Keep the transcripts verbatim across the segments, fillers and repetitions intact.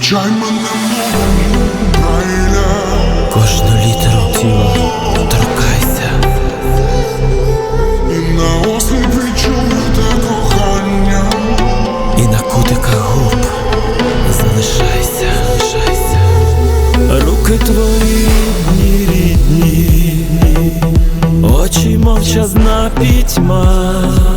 вивчай мене мовою Брайля. Кожну літеру тіла торкайся, І на осліп відчуй те кохання, і на кутиках губ залишайся, залишайся. Руки твої рідні, рідні, очі мовчазна пітьма,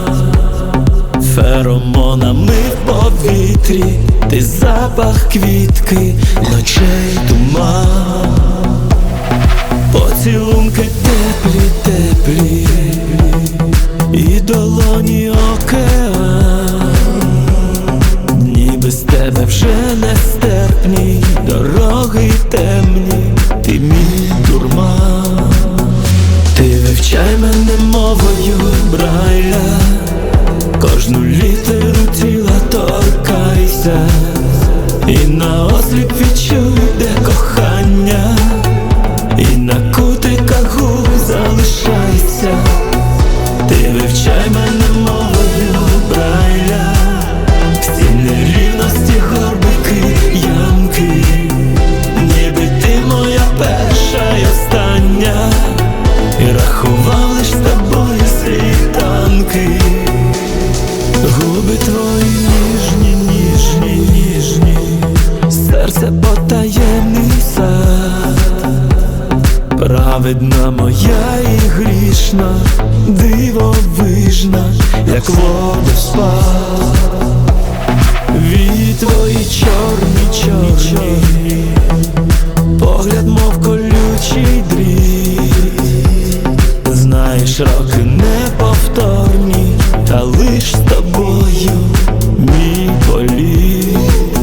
феромонами в повітрі, ти запах квітки, ночей туман. Поцілунки теплі, теплі, і долоні океан. Дні без тебе вже нестерпні, дороги темні, ти мій дурман. Ти вивчай мене мовою Брайля, кожну літеру тіла торкайся, і на осліп відчуй, де кохання, і на кутиках губ залишайся. Ти вивчай мене мовою Брайля, всі нерівності, горбики, ямки, ніби ти моя перша й остання, і рахував лиш з тобою світанки. Губи твої ніжні, ніжні, ніжні, серце потаємний сад, праведна моя і грішна, дивовижна, як водоспад. Вії твої чорні, чорні, погляд мов колючий дріт. Знаєш, роки неповторні, та лиш з тобою мій політ.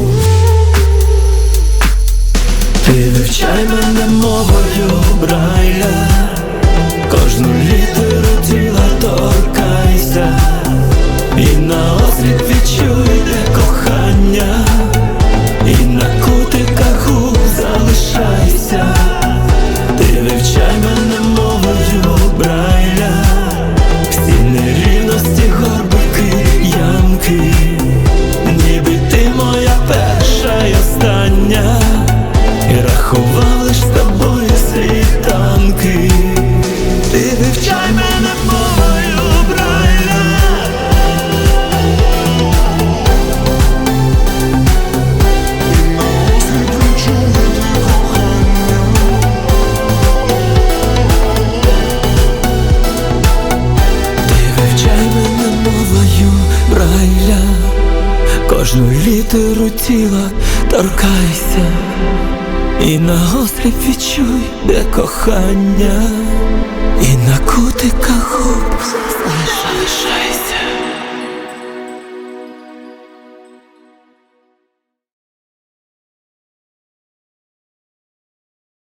Ти вивчай мене мовою Брайля, кожну літеру тіла торкайся, і на осліп відчуй, де кохання, і на кутиках губ залишайся. Ти вивчай мене мовою Брайля, всі нерівності, горбики, ямки, ніби ти моя перша й остання, і рахував лиш з тобою світанки. Ти вивчай мене мовою Брайля. І на осліп відчуй те кохання, Ти вивчай мене мовою Брайля, кожну літеру тіла торкайся, і на осліп відчуй, де кохання, і на кутиках губ